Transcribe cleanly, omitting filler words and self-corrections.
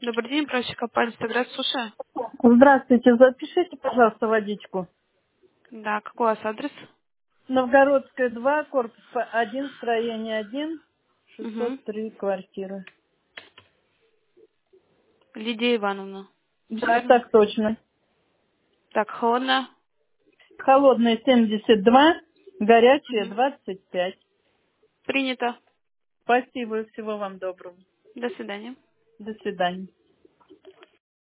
Добрый день, просит компания «Стаград Суши». Здравствуйте, запишите, пожалуйста, водичку. Да, какой у вас адрес? Новгородская, 2, корпус 1, строение 1, Угу. 603 квартира. Лидия Ивановна. Все Да, верно? так точно. Так, холодно. Холодная 72, горячая Угу. 25. Принято. Спасибо, всего вам доброго. До свидания. До свидания.